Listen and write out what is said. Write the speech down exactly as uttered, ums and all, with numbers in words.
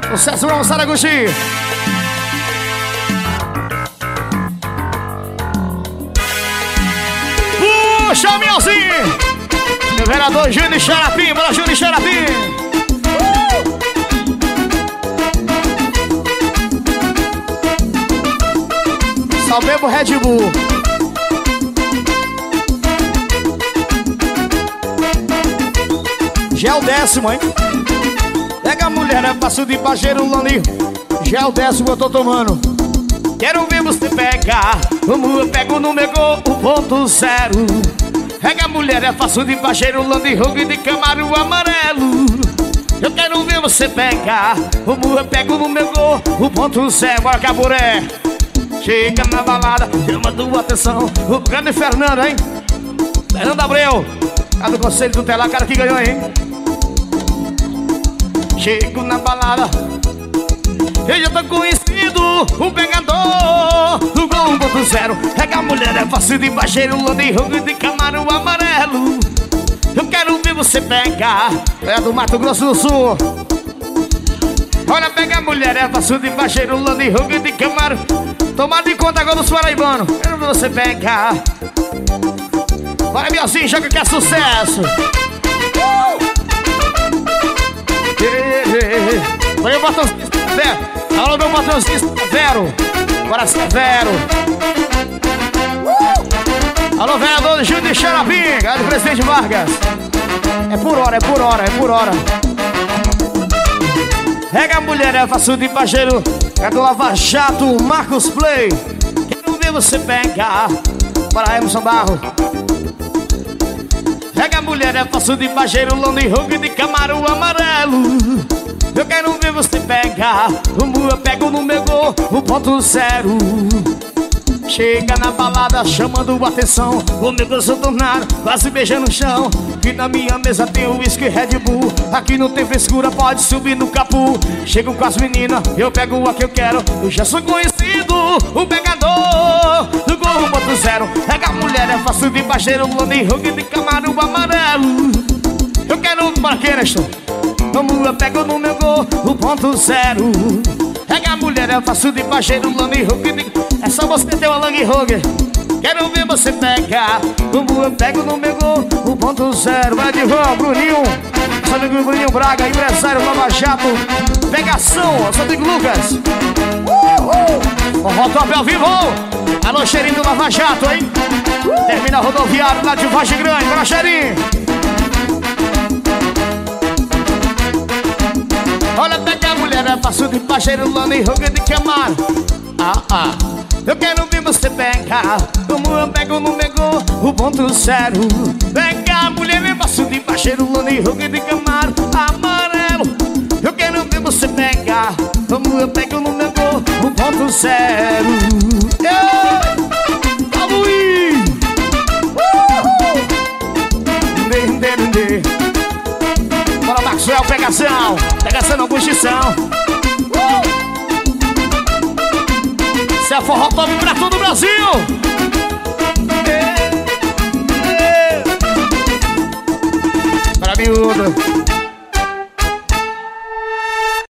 Sucesso pra moçada curtir. Puxa, Mielzinho. Meu vereador Júnior Xarapim. Bora, Júnior Xarapim. uh! Só bebo Red Bull. Já é o décimo, hein? Pega a mulher, é passo de pajeiro, Lani. Já é o décimo, eu tô tomando. Quero ver você pegar. Como eu pego no meu gol, o ponto zero. Pega a mulher, é passo de pajeiro, Lani, Rogue de Camaro amarelo. Eu quero ver você pegar. Como eu pego no meu gol, o ponto zero. Bora, Caburé. Chega na balada, chama tua atenção. O grande Fernando, hein? Fernando Abreu. Tá do Conselho do Telar, cara que ganhou, hein? Chego na balada, eu já tô conhecido, o pegador do Gol um ponto zero. Pega a mulher, é fácil de baixeiro, Lani, Rogue de Camaro amarelo. Eu quero ver você pegar. É do Mato Grosso do Sul. Olha, pega a mulher, é fácil de baixeiro, Lani, Rogue de Camaro. Tomar de conta agora dos paraibanos. Quero ver você pegar. Bora, Mielzinho, joga que é sucesso. Olha o botãozinho Severo. Alô, meu botãozinho Severo. Bora, Severo. uh! Alô, vereador Júnior Xarapim. Galera do presidente Vargas. É por hora, é por hora, é por hora. Pega a mulher, é fácil de pajeiro. É do Lava Jato, Marcos Play. Quero ver você pegar. Bora, Emerson Barro. Pega a mulher, é fácil de pajeiro, Lani, Rogue de Camaro amarelo. Eu quero ver você pegar. Como eu pego no meu gol, o ponto zero. Chega na balada, chamando atenção. O meu gosto tornado, quase beijando o chão. Que na minha mesa tem o whisky Red Bull. Aqui não tem frescura, pode subir no capu. Chego com as meninas, eu pego a que eu quero. Eu já sou conhecido, o pegador do Gol um ponto zero. Pega a mulher, é fácil de baixeiro, Lani, Rogue de Camaro amarelo. Eu quero para quê, Nestor? Como eu pego no meu gol, o ponto zero. Pega a mulher, é fácil de baixeiro, Lani, Rogue de... É só você ter uma Lang Rogue. Quero ver você pegar. Como eu pego no meu gol, o ponto zero. Vai de rua, Bruninho. Só amigo Bruninho Braga, empresário Lava Jato. Pegação, só amigo Lucas. Uhul. O Top ao vivo. Alô, cheirinho do Lava Jato, hein? Termina rodoviário lá de Vargem Grande. Bora, cheirinho. Olha, pega a mulher, é fácil de pajeiro, Lani, Rogue de Camaro. Ah, ah. Eu quero ver você pegar. Como eu pego no meu gol, o ponto zero. Pega a mulher, é fácil de baixeiro, Lani, Rogue de Camaro amarelo. Eu quero ver você pegar. Como eu pego no meu gol, o ponto zero. Vamos ir. Bora, Maxwell, pegação. Pegação não, buchição. Isso é forró top pra todo o Brasil. Para miúdo.